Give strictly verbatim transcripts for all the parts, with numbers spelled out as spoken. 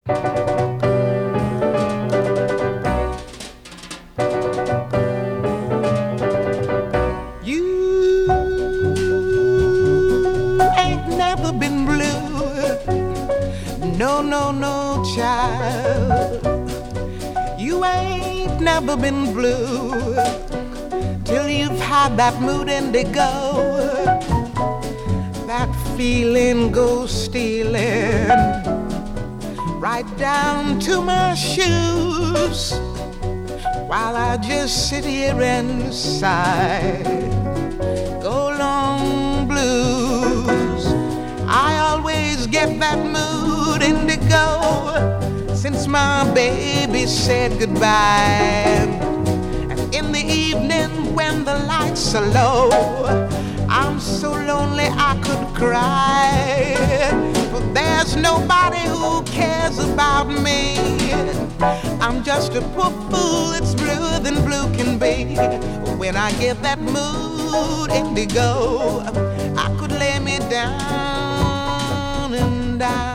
No, no, no, child. You ain't never been blue till you've had that mood indigo. That feeling goes stealing right down to my shoes, while I just sit here and sigh. Go long blues. I always get that mood indigo since my baby said goodbye. And in the evening when the lights are low, I'm so lonely I could cry, but there's nobody who cares about me. I'm just a poor fool that's bluer than blue can be. When I get that mood indigo, I could lay me down and die.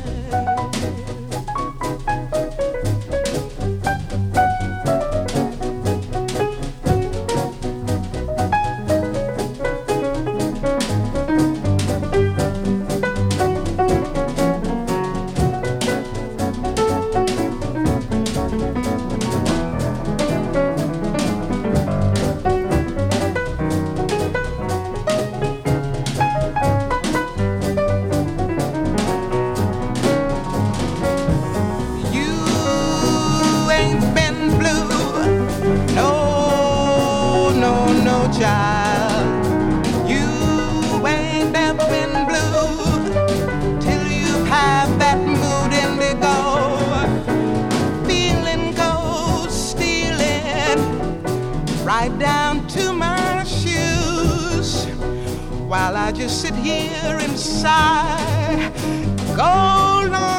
Child, you ain't never been blue till you've had that mood indigo. Feeling goes stealing right down to my shoes, while I just sit here and sigh. Go long.